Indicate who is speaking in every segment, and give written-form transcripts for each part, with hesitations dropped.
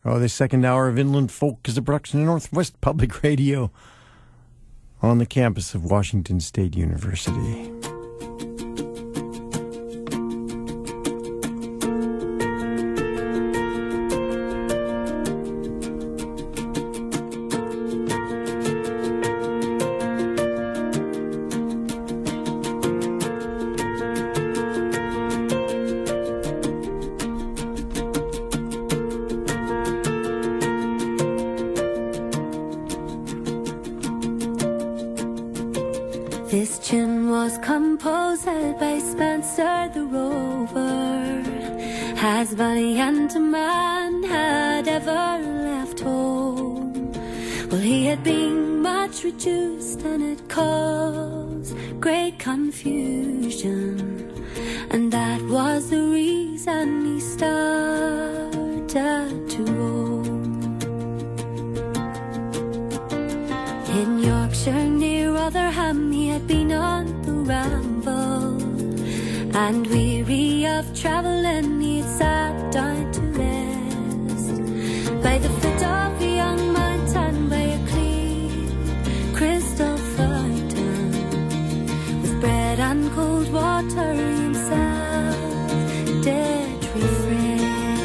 Speaker 1: Oh, the second hour of Inland Folk is a production of Northwest Public Radio on the campus of Washington State University.
Speaker 2: This tune was composed by Spencer the Rover, as valiant a man had ever left home. Well, he had been much reduced and it caused great confusion, and that was the reason he started to roam. In Yorkshire near Rotherham he had been on the ramble, and weary of travelling he had sat down to rest by the foot of a young mountain, by a clear crystal fountain, with bread and cold water himself did refresh.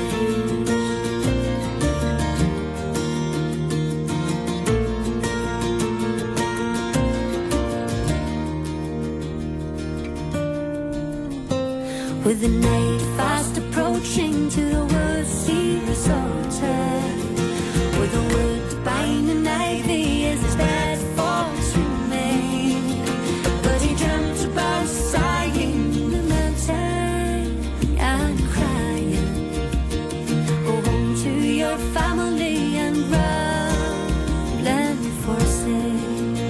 Speaker 2: With the night fast approaching, to the woods he resorted, where the woodbine and ivy is his bed falls remain. But he dreamt about sighing, lamenting and crying, go home to your family and run forsake.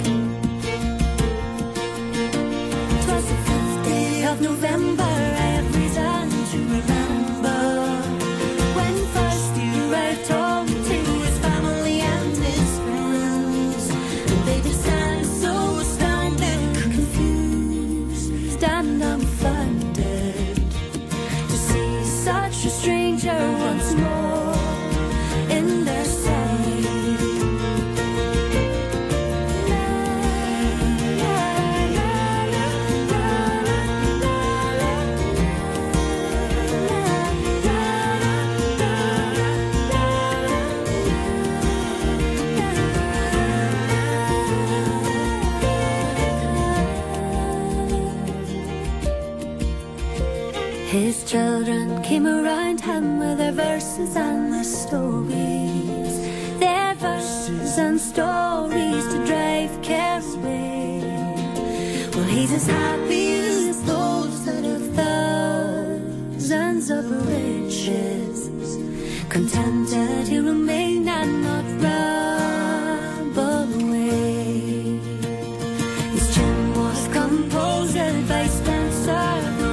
Speaker 2: 'Twas the 5th day of November, once more in their sight. His children came around him with their verses and their stories, their verses and stories to drive care away. Well, he's as happy as those that have thousands of riches, contented he'll remain and not ramble away. His tune was composed by Spencer,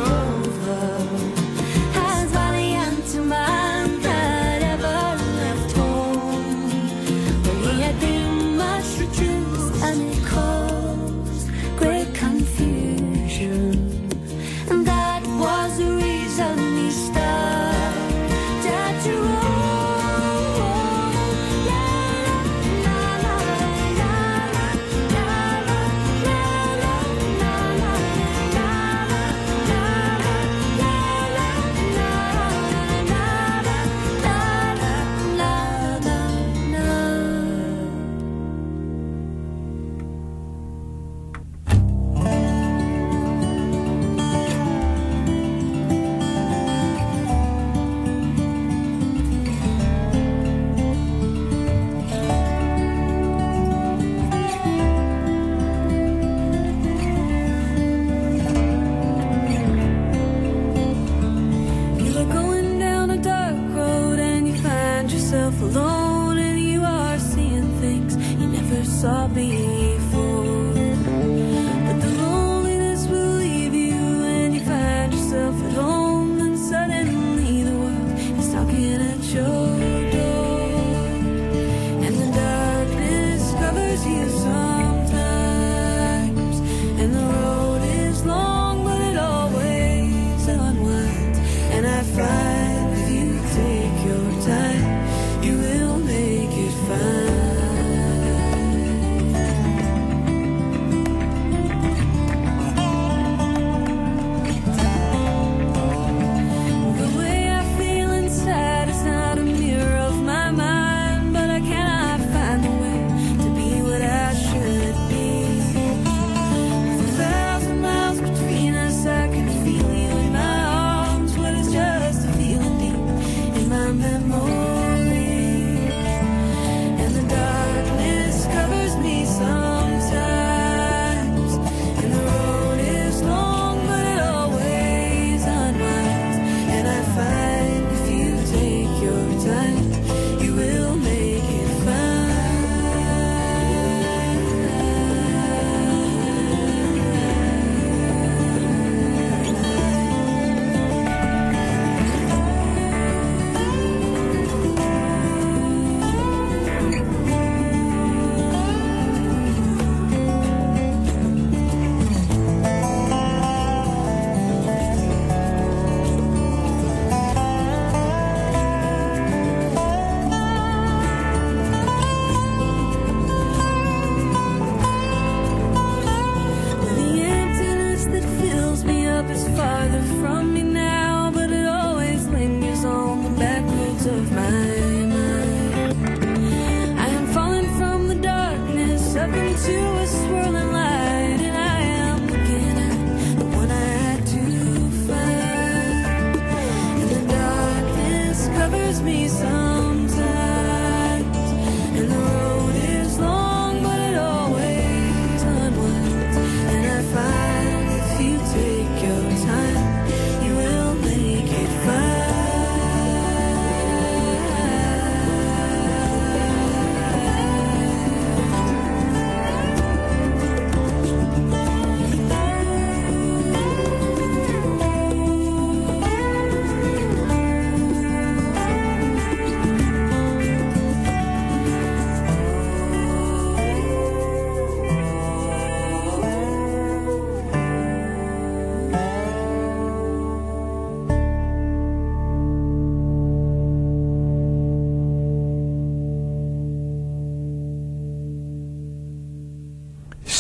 Speaker 2: and it caused great confusion, and that was the reason he started to roam. Alone, and you are seeing things you never saw before. But the loneliness will leave you, and you find yourself at home, and suddenly the world is knocking at your door, and the darkness covers you sometimes, and the road is long, but it always unwinds. And I find if you take your time, you will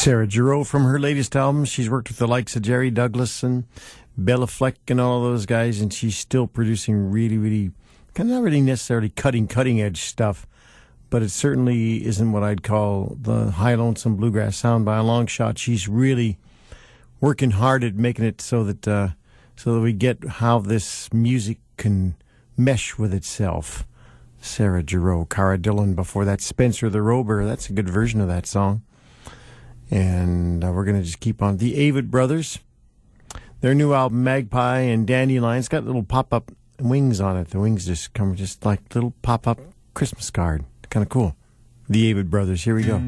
Speaker 1: Sarah Giroux from her latest album. She's worked with the likes of Jerry Douglas and Bella Fleck and all those guys, and she's still producing really, really, not really necessarily cutting edge stuff, but it certainly isn't what I'd call the high lonesome bluegrass sound by a long shot. She's really working hard at making it so that we get how this music can mesh with itself. Sarah Giroux, Cara Dillon, before that Spencer the Rover. That's a good version of that song. And we're going to just keep on. The Avett Brothers, their new album Magpie and Dandelion, it's got little pop-up wings on it. The wings just come just like little pop-up Christmas card. Kind of cool. The Avett Brothers, here we go.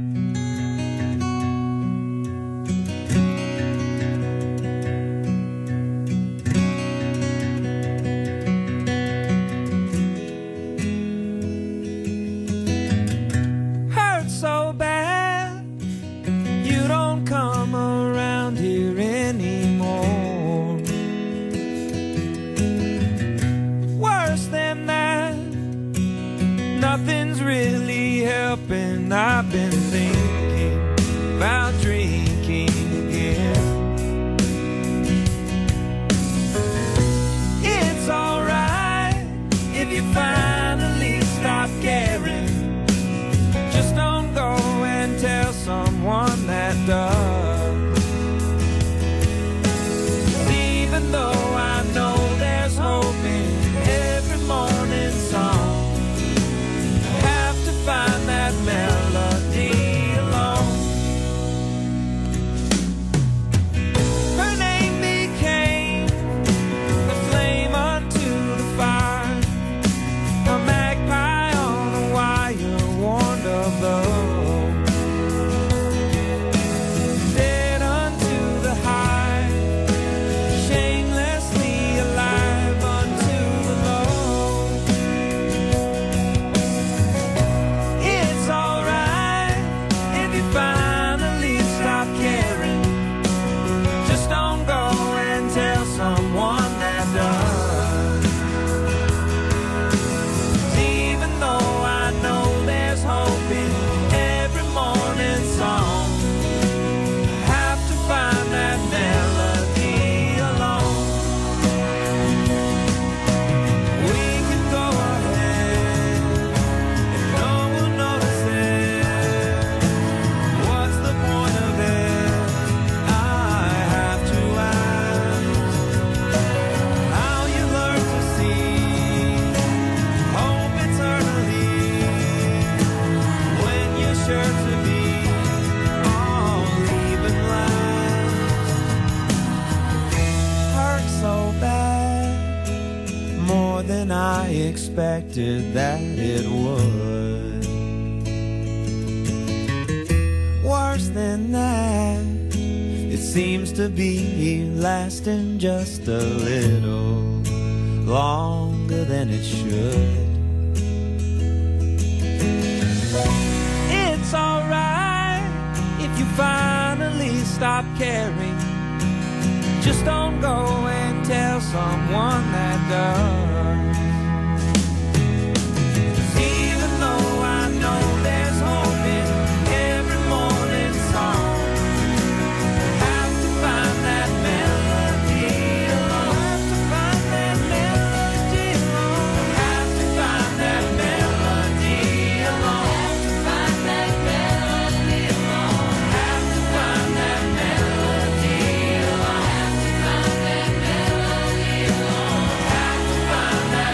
Speaker 3: I've been thinking about drinking again. It's alright if you finally stop caring. Just don't go and tell someone that does. Even though I know there's hope in every morning song, find that melody alone. Her name became the flame unto the fire, a magpie on a wire warned of love, dead unto the high, shamelessly alive unto the low. Finally stop caring. Just don't go and tell someone that does. Even though I know there's hope in every morning song, I have to find that melody alone. We can go ahead and no one notices. What's the point of it? I have to ask how you learn to see hope eternally when you're sure to be all even last. Hurt so bad, more than I expected that it would. Worse than that, it seems to be lasting just a little longer than it should. It's alright if you finally stop caring. Just don't go and tell someone that does. Even though I know there's hope in every morning song, have to find that melody alone. Have to find that melody alone. Have to find that melody alone. Have to find that melody alone. Have to find that melody alone. Have to find that melody alone. Have to find that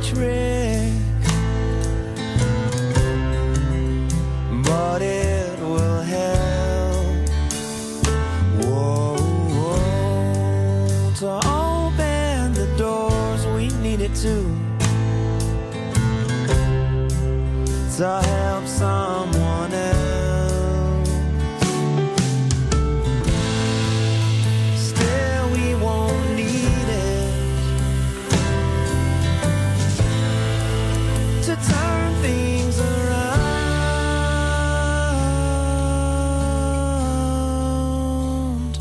Speaker 3: trick, but it will help. Whoa, whoa, to open the doors we needed to help someone else. Still, we won't need it to turn things around.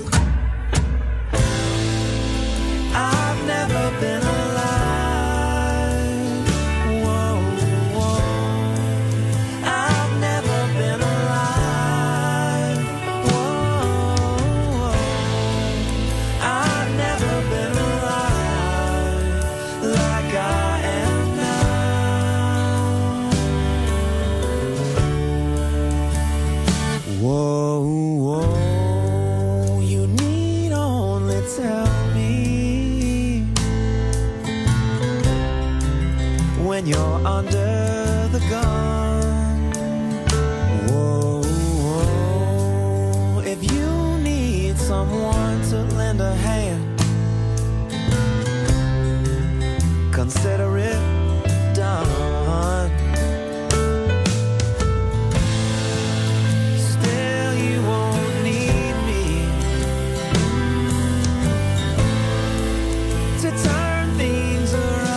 Speaker 3: I've never been alive. Whoa, whoa. I've never been alive. Whoa, I've never been alive like I am now. Whoa, whoa, you need only tell me when you're under the gun. Whoa, whoa, if you need someone to lend a hand, consider it done. Still, you won't need me to turn things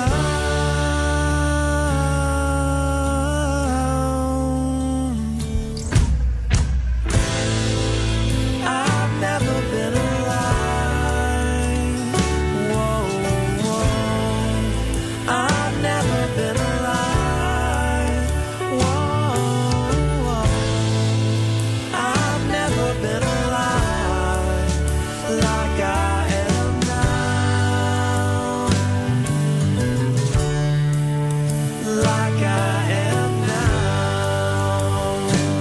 Speaker 3: around. I've never been alive. Whoa, whoa. I've never been alive. Whoa, whoa. I've never been alive like I am now. Like I am now.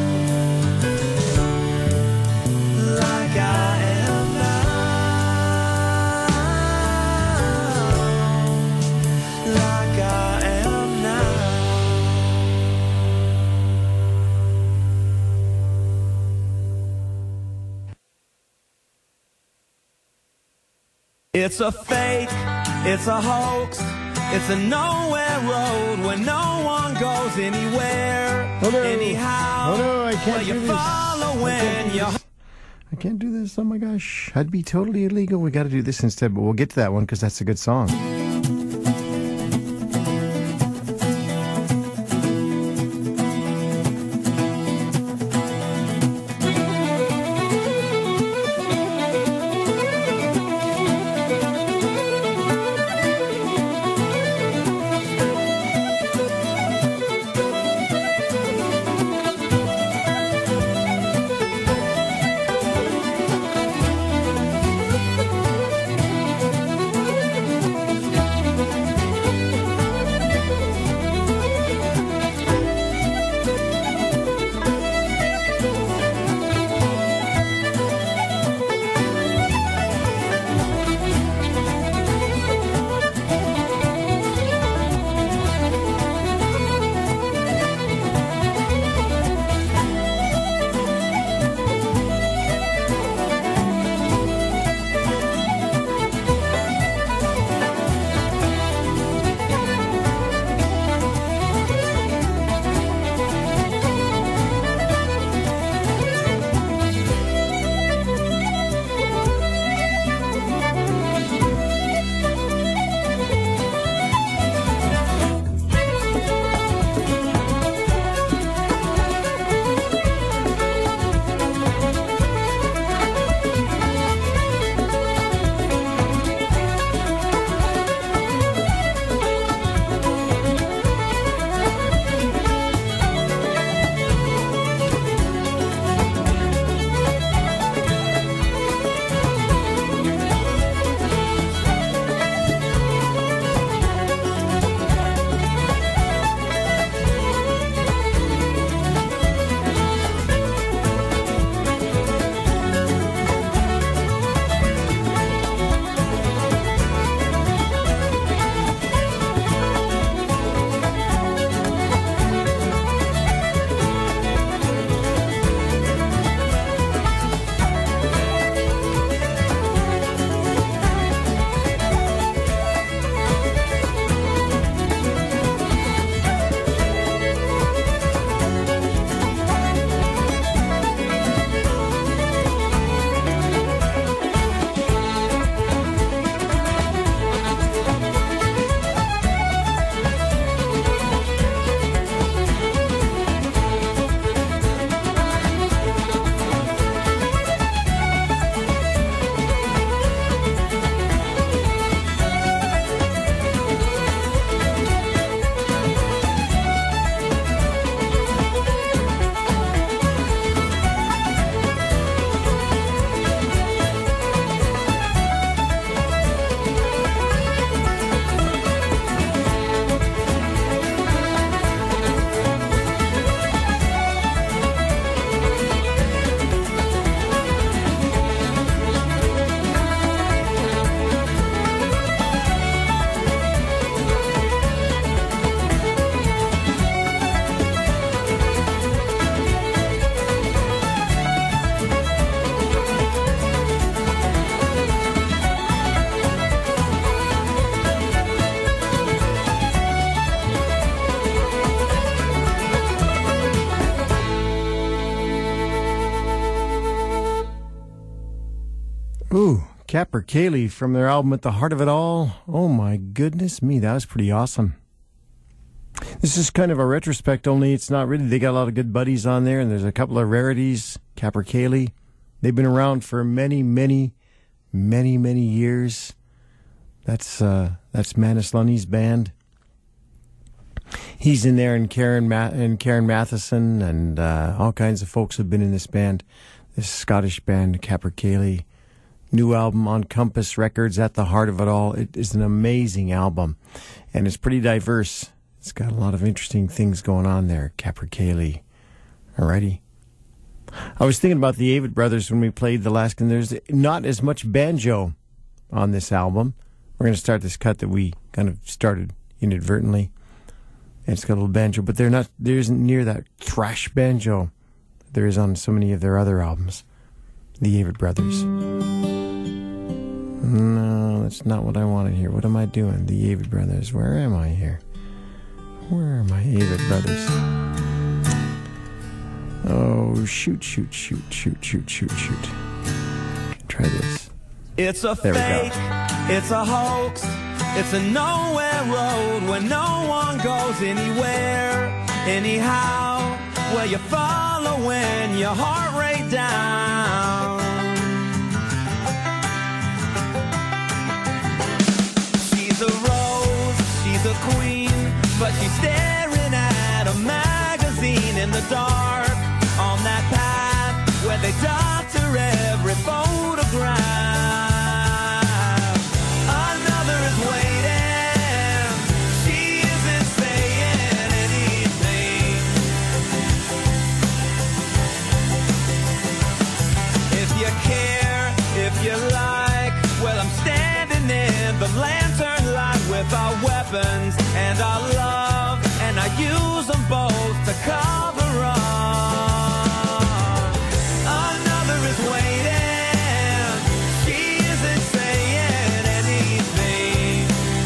Speaker 3: Like I am now. Like I am now. It's a fake, it's a hoax, it's a nowhere road where no one goes anywhere.
Speaker 1: Oh, no.
Speaker 3: Anyhow,
Speaker 1: Oh, no, I can't
Speaker 3: where you
Speaker 1: do this.
Speaker 3: follow when you
Speaker 1: I can't do this. Oh my gosh. That'd be totally illegal. We got to do this instead, but we'll get to that one because that's a good song. Capercaillie from their album At the Heart of It All. Oh my goodness me, that was pretty awesome. This is kind of a retrospect, only it's not really. They got a lot of good buddies on there, and there's a couple of rarities. Capercaillie, they've been around for many years. That's Manus Lunny's band. He's in there, and Karen Matheson, and all kinds of folks have been in this band. This Scottish band, Capercaillie. New album on Compass Records, At the Heart of It All. It is an amazing album, and it's pretty diverse. It's got a lot of interesting things going on there, Capercaillie. Alrighty. I was thinking about the Avett Brothers when we played the last, and there's not as much banjo on this album. We're going to start this cut that we kind of started inadvertently. And it's got a little banjo, but there isn't near that thrash banjo there is on so many of their other albums. The Avett Brothers. No, that's not what I wanted here. What am I doing? The Avett Brothers. Where am I here? Where are my Avett Brothers? Oh, shoot. Try this.
Speaker 3: It's a fake, it's a hoax, it's a nowhere road where no one goes anywhere, anyhow, where you're following your heart rate down. She's a rose, she's a queen, but she's staring at a magazine in the dark, on that path where they doctor every photograph. Another is waiting, she isn't saying anything. If you care, if you like, well, I'm standing in the lantern light with our weapons and our love, and I use them both to cover up. Another is waiting, she isn't saying anything.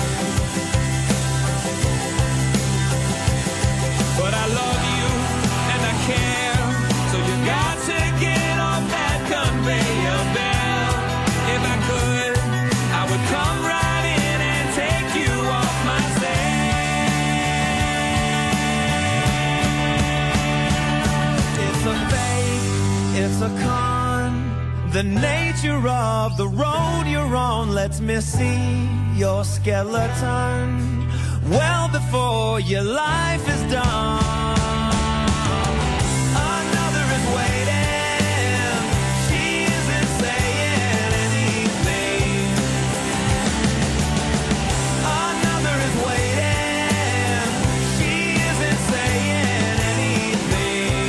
Speaker 3: But I love you and I care, so you got to get off that conveyor belt. If I could, I would come right in and take you off my set. It's a fake, it's a con. The nature of the road you're on lets me see your skeleton well before your life is done. Another is waiting, she isn't saying anything. Another is waiting, she isn't saying anything.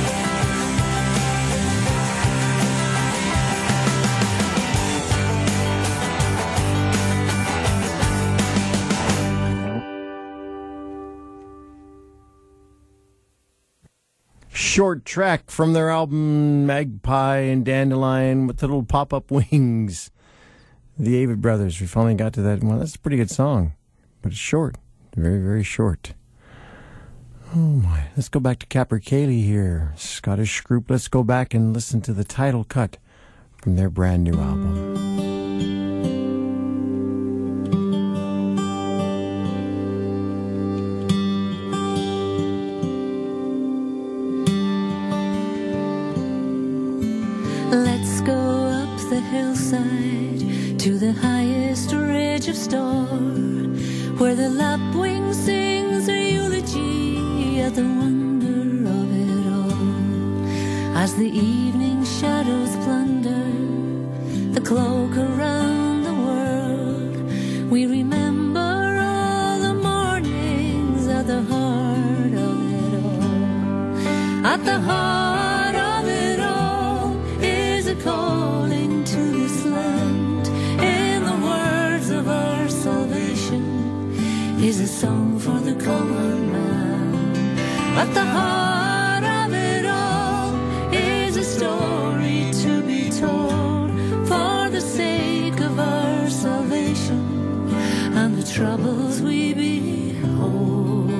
Speaker 1: Short track from their album Magpie and Dandelion with the little pop-up wings. The Avett Brothers. We finally got to that. Well, that's a pretty good song, but it's short. Very, very short. Oh my. Let's go back to Capercaillie here. Scottish group. Let's go back and listen to the title cut from their brand new album.
Speaker 2: Let's go up the hillside to the highest ridge of Storr, where the lapwing sings her eulogy at the wonder of it all. As the evening shadows plunder the cloak around the world, we remember all the mornings at the heart of it all. At the heart of it all is a calling to this land. In the words of our salvation is a song for the common man. At the heart of it all is a story to be told for the sake of our salvation and the troubles we behold.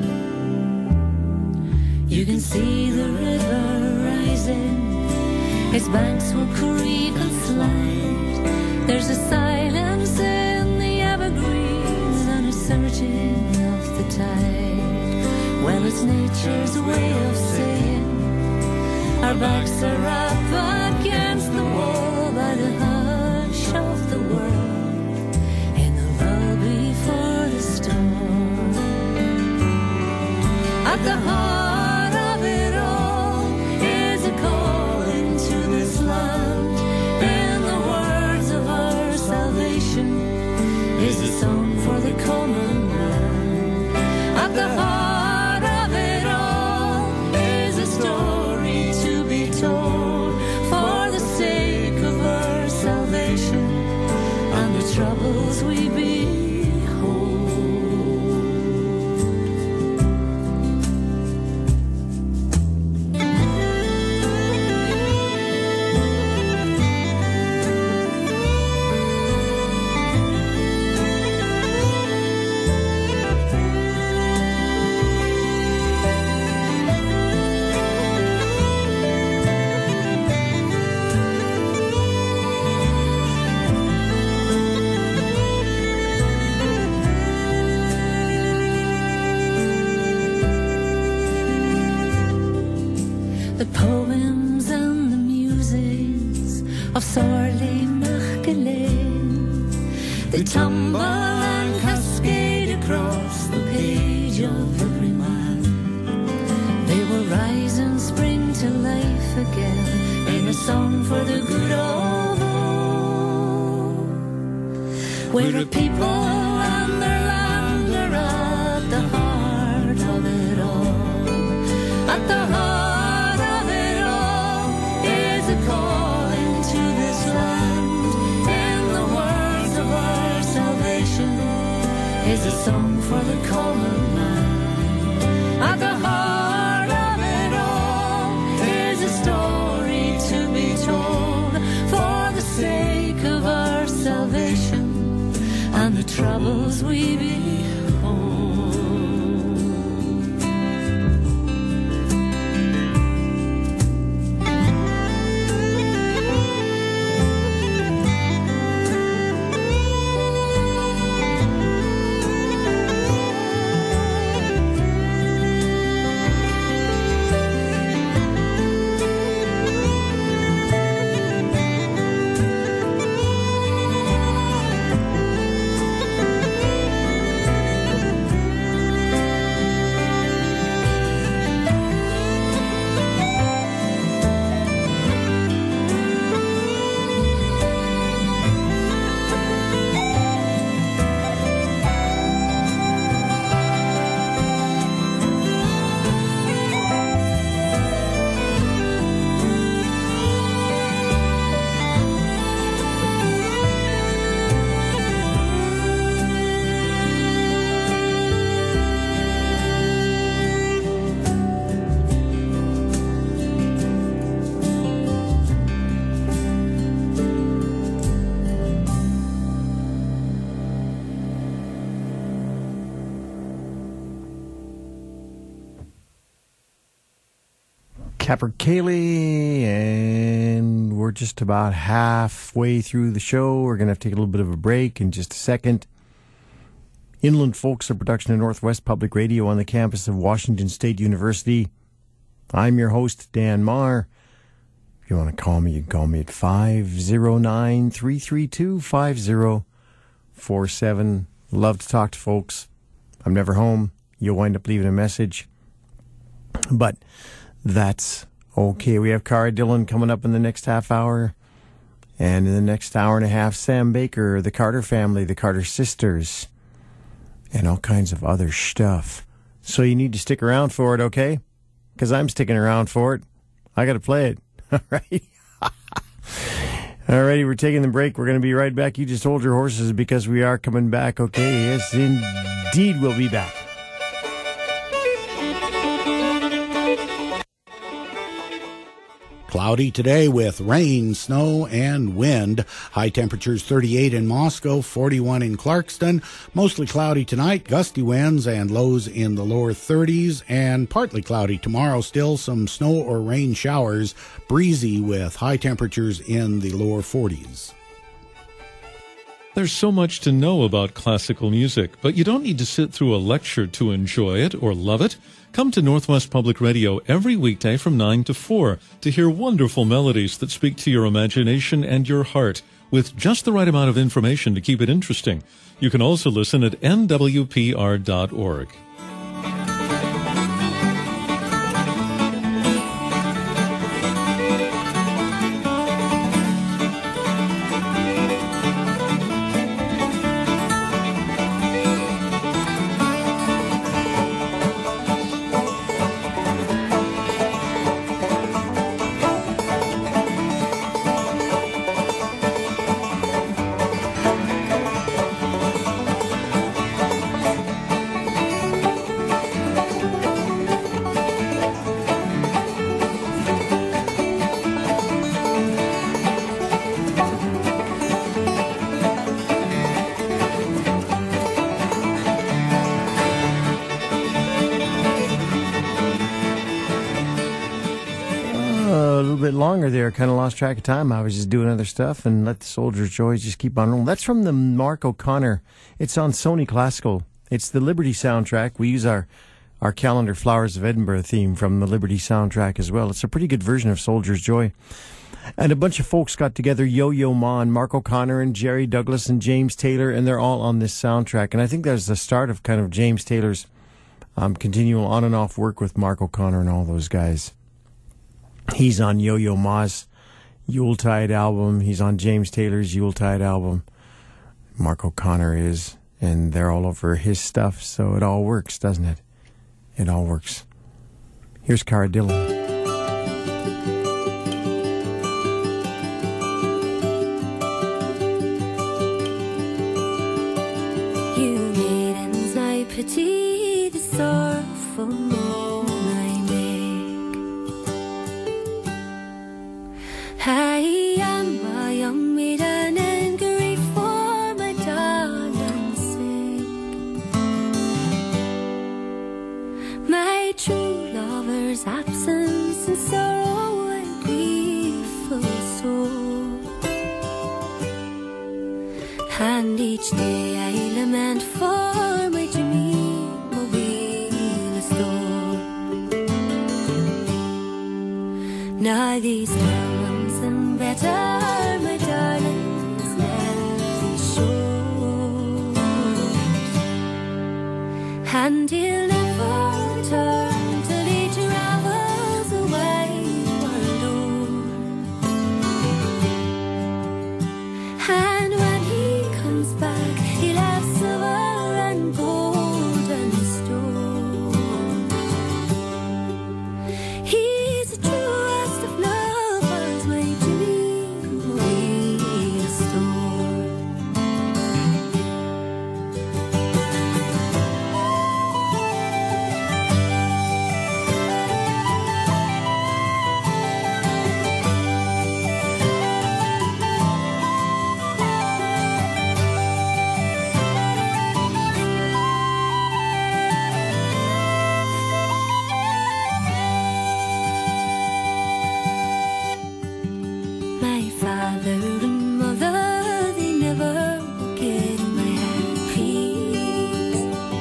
Speaker 2: You can see the river rising Its banks will creak and slide. There's a silence in the evergreens and a surging of the tide. Well, it's nature's way of saying our backs are up against the wall by the hush of the world in the lull before the storm. At the heart of it all is a call into this land. In the words of our salvation is a song for the common man. At the heart of it all is a story to be told for the sake of our salvation and the troubles we behold. The poems and the musics of Sorley Machgalen, they tumble and cascade across the page of every man. They will rise and spring to life again in a song for the good of all. We're a people and their land are at the heart of it all. At the heart call into this land. In the words of our salvation is a song for the common man. At the heart of it all is a story to be told for the sake of our salvation and the troubles we behold.
Speaker 1: Capercaillie, and we're just about halfway through the show. We're going to have to take a little bit of a break in just a second. Inland Folks, a production of Northwest Public Radio on the campus of Washington State University. I'm your host, Dan Marr. If you want to call me, you can call me at 509-332-5047. Love to talk to folks. I'm never home. You'll wind up leaving a message. But that's okay. We have Cara Dillon coming up in the next half hour. And in the next hour and a half, Sam Baker, the Carter family, the Carter sisters, and all kinds of other stuff. So you need to stick around for it, okay? Because I'm sticking around for it. I got to play it. All right? All righty, we're taking the break. We're going to be right back. You just hold your horses because we are coming back, okay? Yes, indeed, we'll be back.
Speaker 4: Cloudy today with rain, snow, and wind. High temperatures 38 in Moscow, 41 in Clarkston. Mostly cloudy tonight, gusty winds and lows in the lower 30s, and partly cloudy tomorrow. Still some snow or rain showers, breezy with high temperatures in the lower 40s.
Speaker 5: There's so much to know about classical music, but you don't need to sit through a lecture to enjoy it or love it. Come to Northwest Public Radio every weekday from 9 to 4 to hear wonderful melodies that speak to your imagination and your heart with just the right amount of information to keep it interesting. You can also listen at nwpr.org.
Speaker 1: Longer there, kind of lost track of time. I was just doing other stuff and let the Soldier's Joy just keep on rolling. That's from the Mark O'Connor. It's on Sony Classical. It's the Liberty soundtrack. We use our calendar Flowers of Edinburgh theme from the Liberty soundtrack as well. It's a pretty good version of Soldier's Joy. And a bunch of folks got together, Yo-Yo Ma and Mark O'Connor and Jerry Douglas and James Taylor, and they're all on this soundtrack. And I think that's the start of kind of James Taylor's continual on and off work with Mark O'Connor and all those guys. He's on Yo-Yo Ma's Yuletide album. He's on James Taylor's Yuletide album. Mark O'Connor is, and they're all over his stuff, so it all works, doesn't it? It all works. Here's Cara Dillon.
Speaker 2: You maidens, I pity the sorrowful moan I make. I am a young maiden and grief for my darling's sake. My true lover's absence and sorrow and griefful soul. And each day I lament for my dream mobile store. Now these problems and better my darling's left shores, and he'll never return till he travels away world o'er. And when he comes back, he'll have silver and gold and stone. He's the truest of lovers, my dream will restore. My father and mother, they never will get my peace.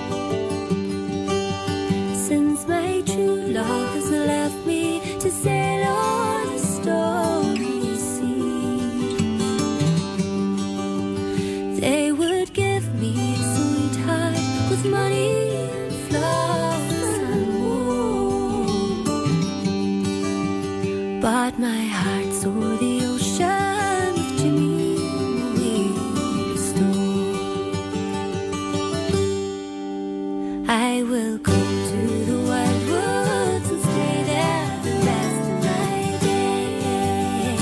Speaker 2: Since my true love has left me to sail on the stormy sea, they would give me a sweetheart with money and flowers and wool. But my heart's o'er the ocean with Jimmy will store. I will go to the wild woods and stay there the rest of my days,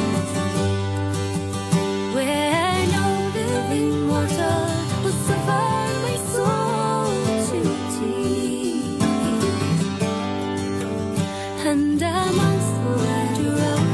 Speaker 2: where no living mortal will suffer my soul to tease. And amongst the wild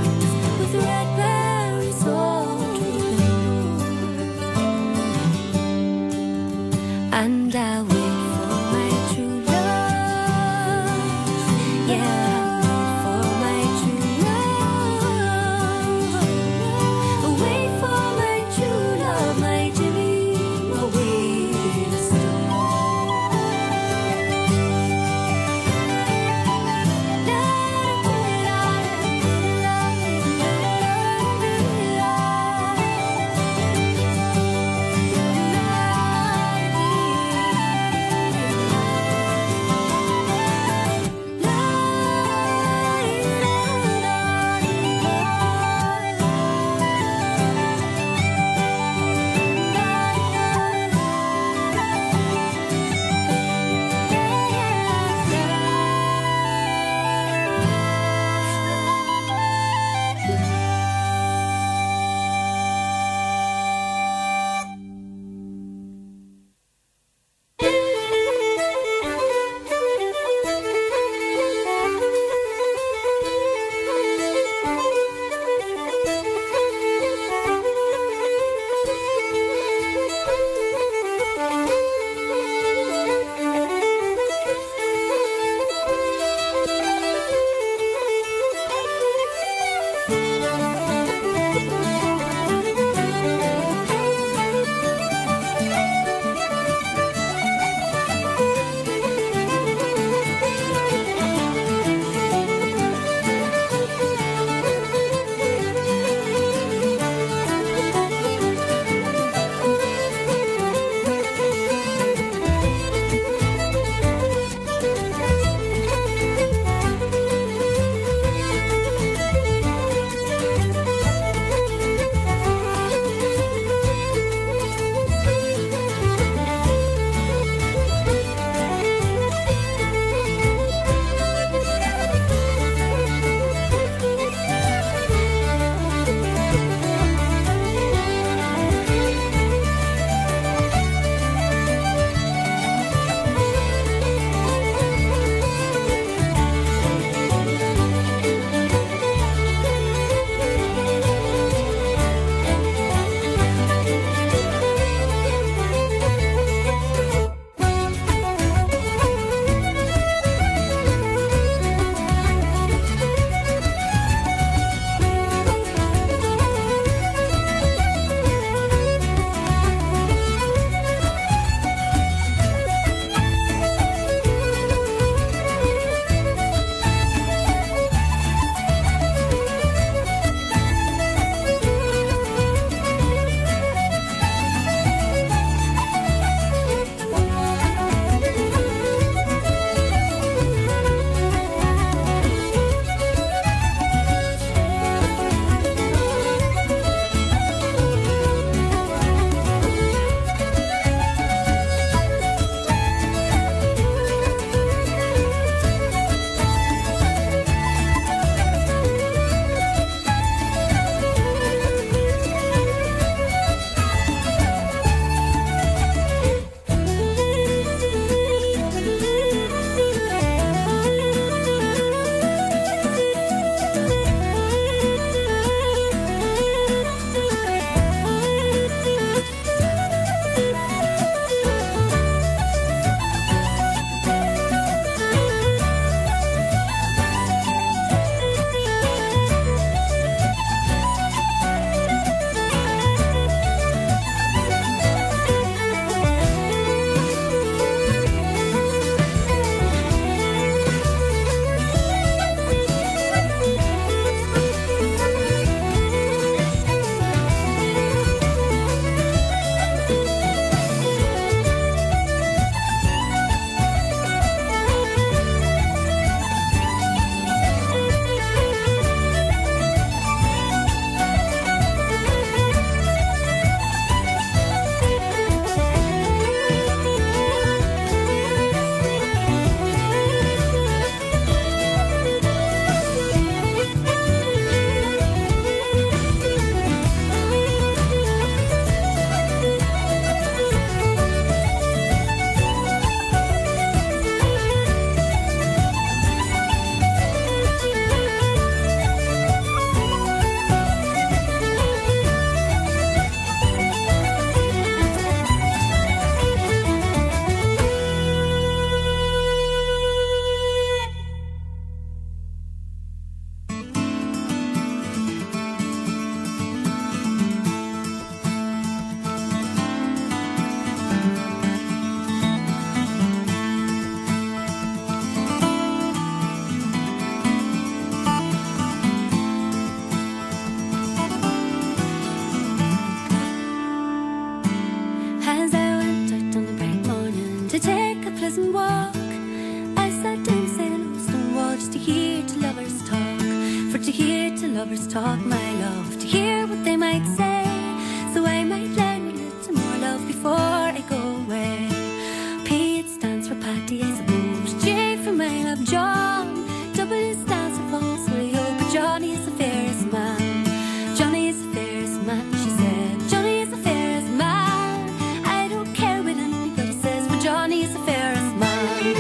Speaker 2: to take a pleasant walk. I sat down beside an old stone wall just to hear two lovers talk. For to hear two lovers talk, my love, to hear what they might say, so I might learn a little more love before I go away. P, it stands for Patty, I suppose. J for my love, John. W stands for falsehood, but Johnny is the fairest man. Johnny is the fairest man, she said. Johnny is the fairest man. I don't care what anybody says, but Johnny is the fairest man.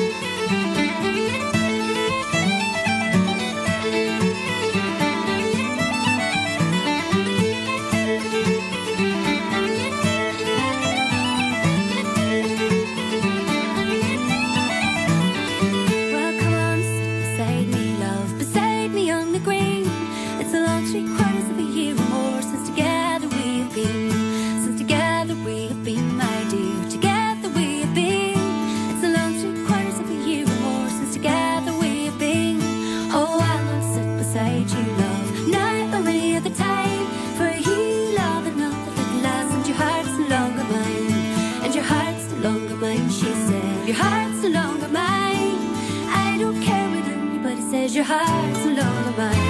Speaker 2: Well, come on, sit beside me, love, beside me on the green. It's a long 3/4 of a year or more since together we have been. Since together we have been, my dear. Together we have been. It's a long 3/4 of a year or more since together we have been. Oh, I'll not sit beside you, love, not or any other time. For you, love, and not the little lass, and your heart's no longer mine. And your heart's no longer mine, she said. Your heart's no longer mine. I don't care what anybody says, your heart's no longer mine.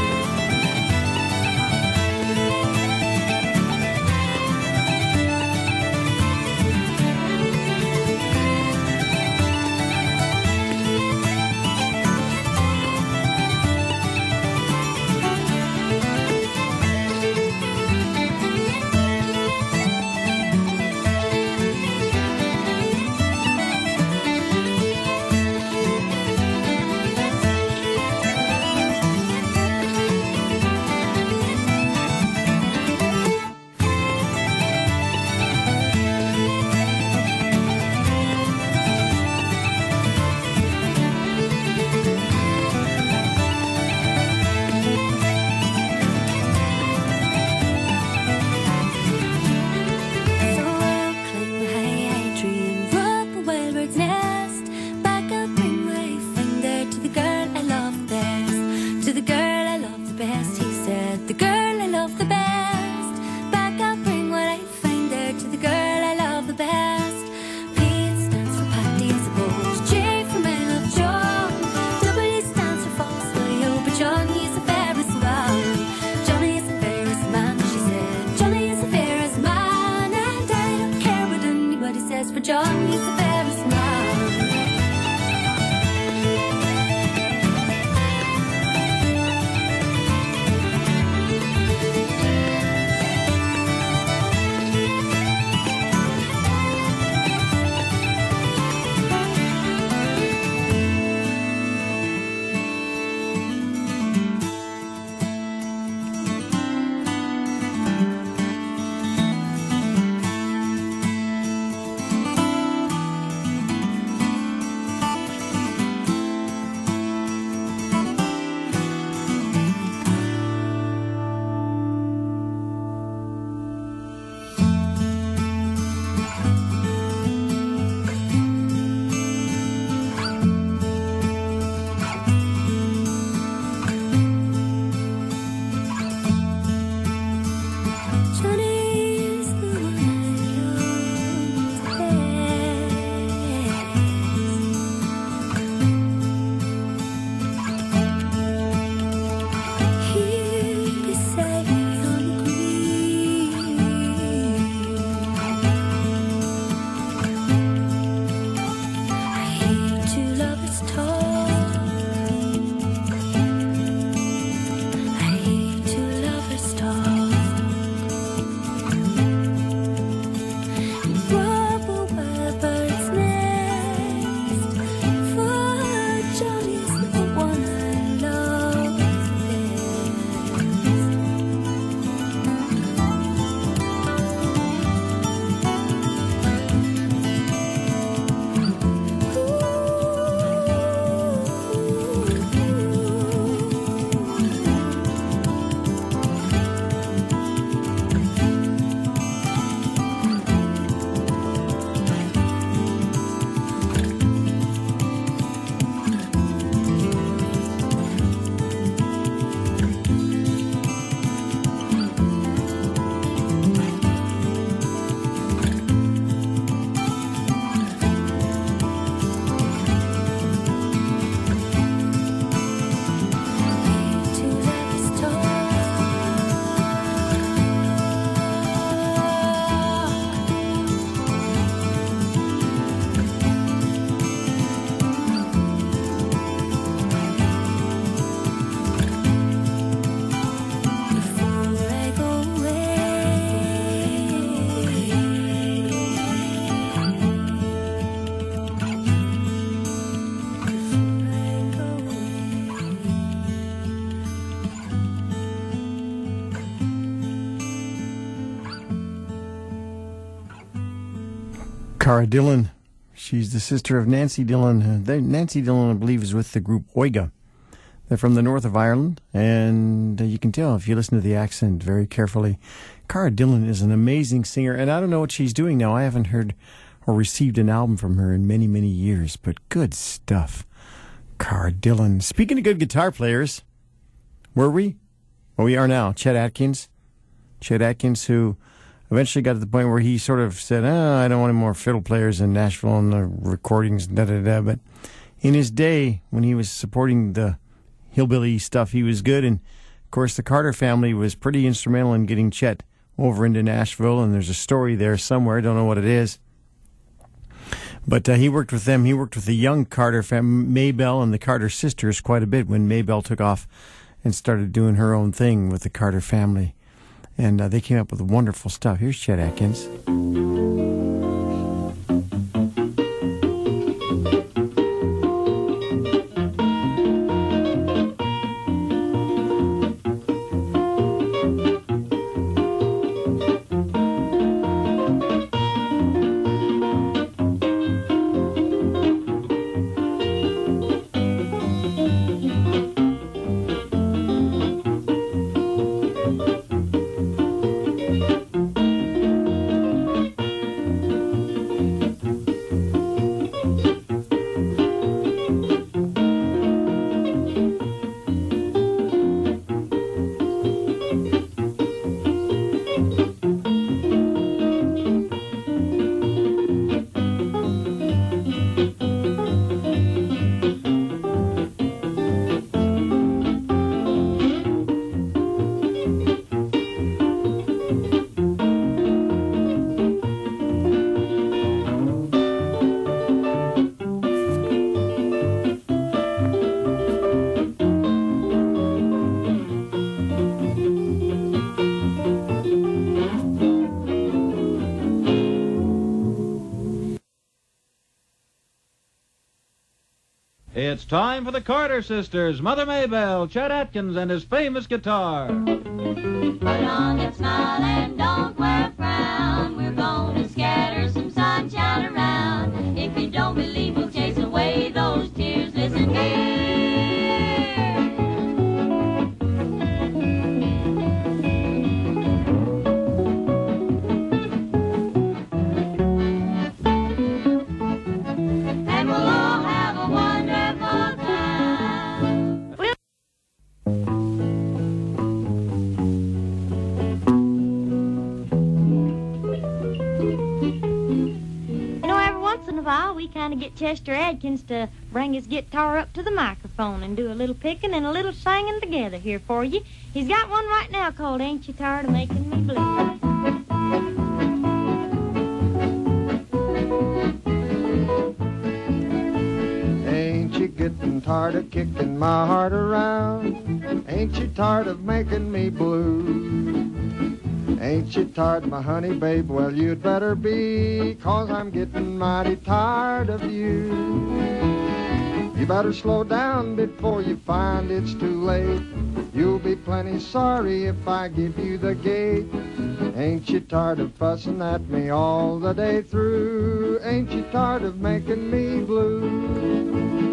Speaker 2: So I'll climb the high tree and rope a wild bird's nest. Back I'll bring what I find there to the girl I love best. To the girl I love the best, he said. The girl I love the best. Back I'll bring what I find there to the girl I love the best. P, it stands for Patty, I suppose. J for my love, John. W stands for falsehood, but Johnny is the fairest man. Johnny is the fairest man, she said. Johnny is the fairest man, and I don't care what anybody says, but Johnny is the fairest man.
Speaker 1: Cara Dillon. She's the sister of Nancy Dillon. Nancy Dillon, I believe, is with the group Oiga. They're from the north of Ireland, and you can tell if you listen to the accent very carefully. Cara Dillon is an amazing singer, and I don't know what she's doing now. I haven't heard or received an album from her in many, many years, but good stuff. Cara Dillon. Speaking of good guitar players, were we? Well, we are now. Chet Atkins. Chet Atkins, who eventually got to the point where he sort of said, I don't want any more fiddle players in Nashville and the recordings, da-da-da. But in his day, when he was supporting the hillbilly stuff, he was good. And, of course, the Carter family was pretty instrumental in getting Chet over into Nashville. And there's a story there somewhere. I don't know what it is. But he worked with them. He worked with the young Carter family, Maybelle and the Carter sisters, quite a bit when Maybelle took off and started doing her own thing with the Carter family. And they came up with wonderful stuff. Here's Chet Atkins.
Speaker 6: It's time for the Carter sisters, Mother Maybelle, Chet Atkins, and his famous guitar.
Speaker 2: Put on your smile and don't wear a frown. We're gonna scatter some sunshine around. If you don't believe we'll chase away those tears, listen here. And we'll all have a wonderful time. Once in a while, we kind of get Chester Adkins to bring his guitar up to the microphone and do a little picking and a little singing together here for you. He's got one right now called Ain't You Tired of Making Me Blue?
Speaker 7: Ain't you getting tired of kicking my heart around? Ain't you tired of making me blue? Ain't you tired, my honey babe? Well, you'd better be, 'cause I'm getting mighty tired of you. You better slow down before you find it's too late. You'll be plenty sorry if I give you the gate. Ain't you tired of fussing at me all the day through? Ain't you tired of making me blue?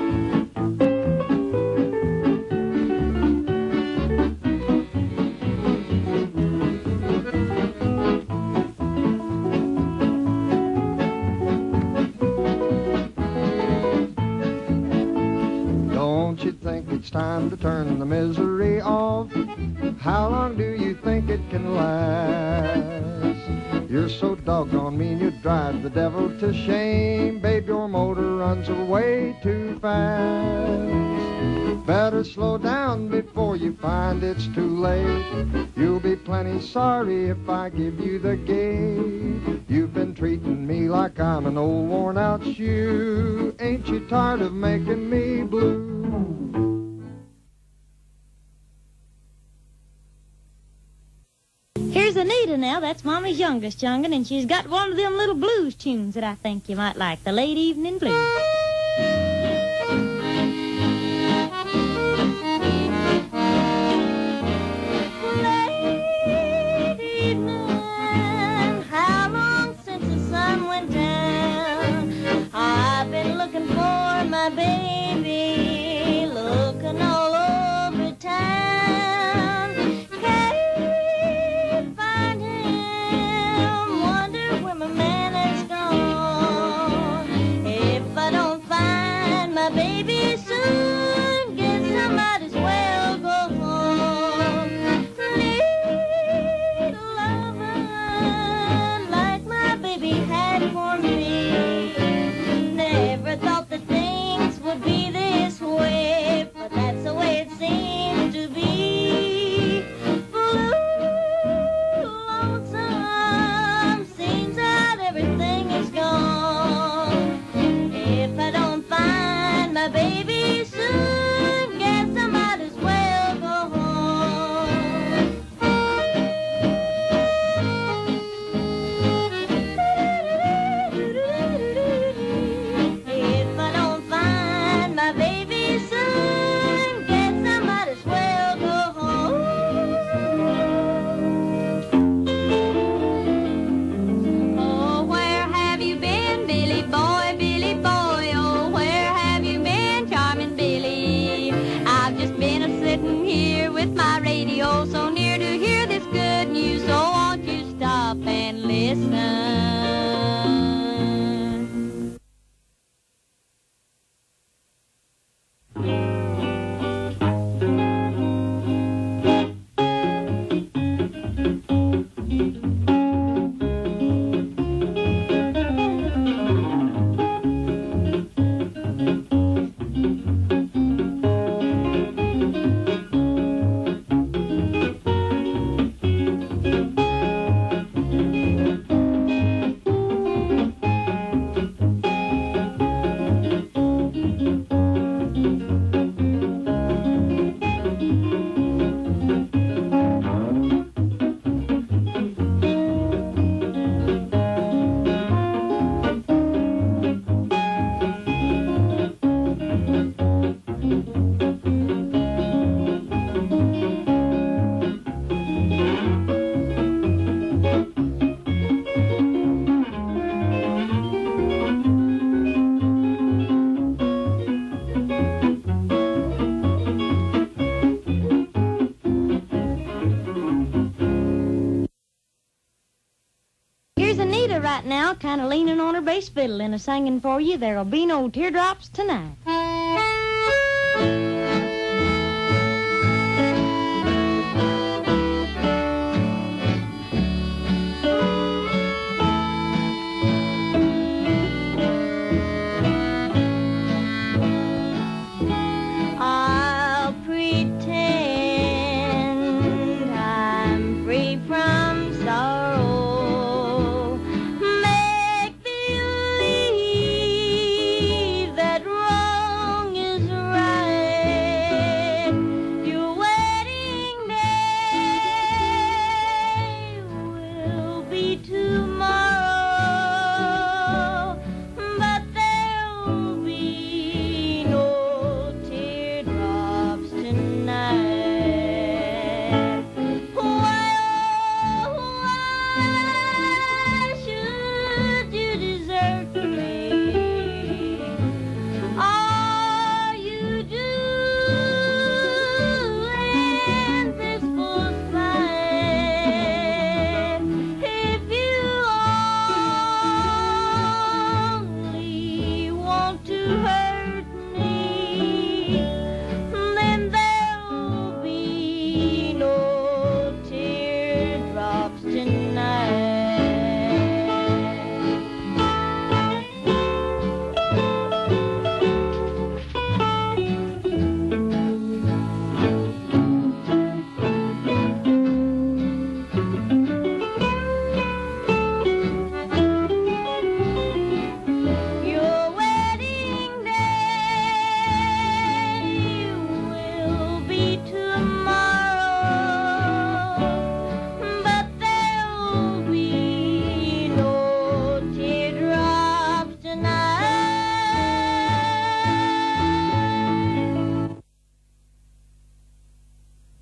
Speaker 7: It's time to turn the misery off. How long do you think it can last? You're so doggone mean you drive the devil to shame. Babe, your motor runs away too fast. Better slow down before you find it's too late. You'll be plenty sorry if I give you the gate. You've been treating me like I'm an old worn out shoe. Ain't you tired of making me blue?
Speaker 2: Here's Anita now, that's Mama's youngest young'un, and she's got one of them little blues tunes that I think you might like, the Late Evening Blues. Late evening, how long since the sun went down?
Speaker 8: my baby, looking all over town. Can't find him, wonder where my man has gone. If I don't find my baby soon, guess I might as well go home. Little lover, like my baby had for me. Never thought that things would be this way, but that's the way it seems to be. Blue, lonesome, seems that everything is gone. If I don't find my baby soon, guess I might as well go home. If I don't find my baby soon, guess I might as well go home. Oh, where have you been, Billy boy, Billy boy? Oh, where have you been, charming Billy? I've just been a-sitting here with my radio so near to hear this good news, so won't you stop and listen? Here's Anita right now, kind of leaning on her bass fiddle and a-singing for you, There'll Be No Teardrops Tonight. I'll pretend I'm free from sorrow, make believe that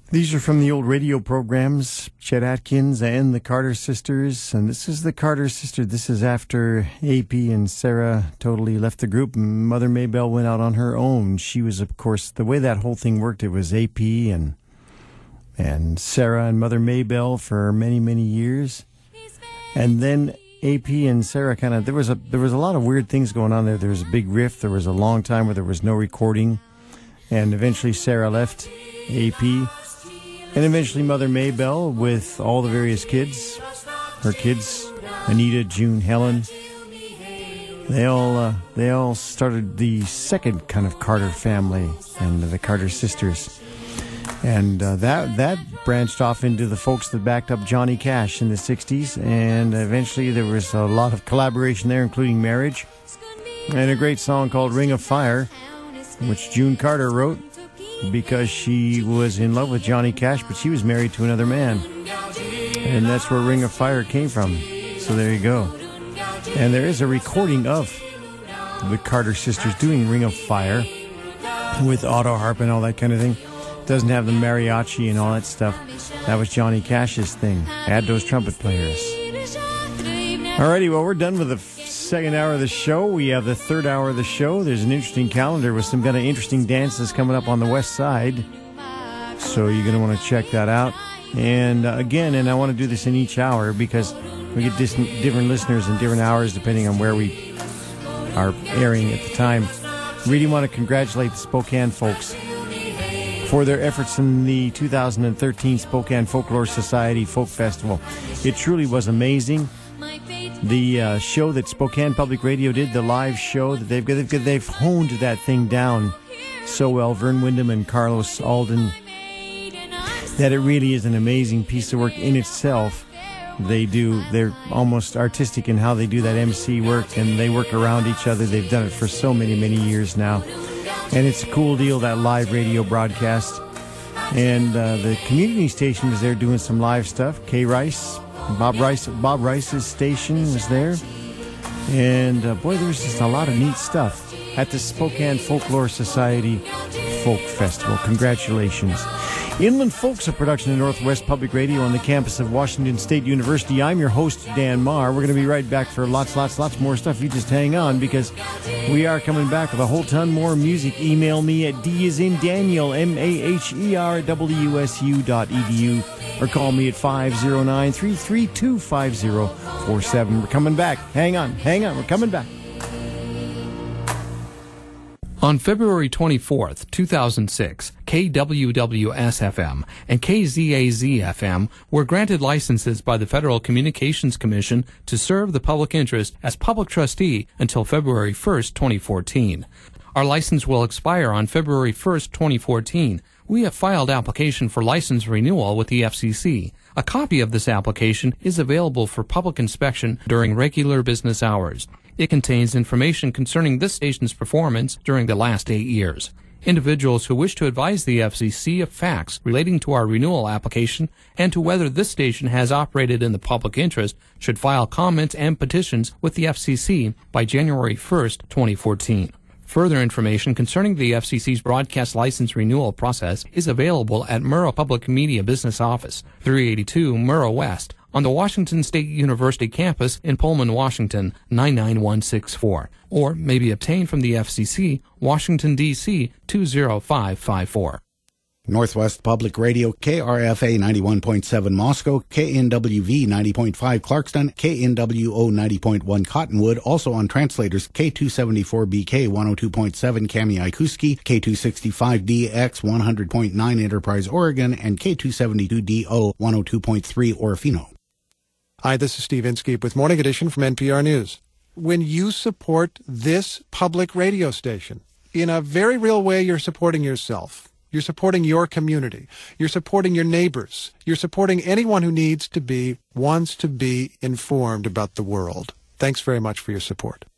Speaker 1: These are from the old radio programs, Chet Atkins and the Carter Sisters. And this is the Carter Sisters. This is after AP and Sarah totally left the group. Mother Maybelle went out on her own. She was, of course, the way that whole thing worked, it was AP and Sarah and Mother Maybelle for many, many years. And then AP and Sarah kind of, there was a lot of weird things going on there. There was a big rift. There was a long time where there was no recording. And eventually Sarah left AP. And eventually Mother Maybelle with all the various kids, her kids, Anita, June, Helen, they all started the second kind of Carter family and the Carter Sisters. And that branched off into the folks that backed up Johnny Cash in the 60s. And eventually there was a lot of collaboration there, including Marriage. And a great song called Ring of Fire, which June Carter wrote because she was in love with Johnny Cash, but she was married to another man. And that's where Ring of Fire came from. So there you go. And there is a recording of the Carter Sisters doing Ring of Fire with auto harp and all that kind of thing. Doesn't have the mariachi and all that stuff. That was Johnny Cash's thing. Add those trumpet players. Alrighty, well, we're done with the second hour of the show. We have the third hour of the show. There's an interesting calendar with some kind of interesting dances coming up on the west side. So you're going to want to check that out. And again, I want to do this in each hour because we get different listeners in different hours depending on where we are airing at the time. Really want to congratulate the Spokane folks for their efforts in the 2013 Spokane Folklore Society Folk Festival. It truly was amazing. The show that Spokane Public Radio did, the live show that they've honed that thing down so well, Vern Wyndham and Carlos Alden, that it really is an amazing piece of work in itself. They're almost artistic in how they do that MC work, and they work around each other. They've done it for so many, many years now. And it's a cool deal, that live radio broadcast. And the community station was there doing some live stuff. Bob Rice's station was there. And boy, there was just a lot of neat stuff at the Spokane Folklore Society Folk Festival. Congratulations. Inland Folk's a production of Northwest Public Radio on the campus of Washington State University. I'm your host, Dan Marr. We're going to be right back for lots more stuff. You just hang on because we are coming back with a whole ton more music. Email me at D-as-in-Daniel, maher@wsu.edu, or call me at 509-332-5047. We're coming back. Hang on. We're coming back.
Speaker 9: On February 24th, 2006, KWWS-FM and KZAZ-FM were granted licenses by the Federal Communications Commission to serve the public interest as public trustee until February 1st, 2014. Our license will expire on February 1st, 2014. We have filed application for license renewal with the FCC. A copy of this application is available for public inspection during regular business hours. It contains information concerning this station's performance during the last 8 years. Individuals who wish to advise the FCC of facts relating to our renewal application and to whether this station has operated in the public interest should file comments and petitions with the FCC by January 1st, 2014. Further information concerning the FCC's broadcast license renewal process is available at Murrah Public Media Business Office, 382 Murrah West, on the Washington State University campus in Pullman, Washington, 99164, or may be obtained from the FCC, Washington, D.C., 20554.
Speaker 4: Northwest Public Radio, KRFA 91.7 Moscow, KNWV 90.5 Clarkston, KNWO 90.1 Cottonwood, also on translators K274BK 102.7 Kamiakuski, K265DX 100.9 Enterprise, Oregon, and K272DO 102.3 Orofino.
Speaker 10: Hi, this is Steve Inskeep with Morning Edition from NPR News. When you support this public radio station, in a very real way, you're supporting yourself. You're supporting your community. You're supporting your neighbors. You're supporting anyone who wants to be informed about the world. Thanks very much for your support.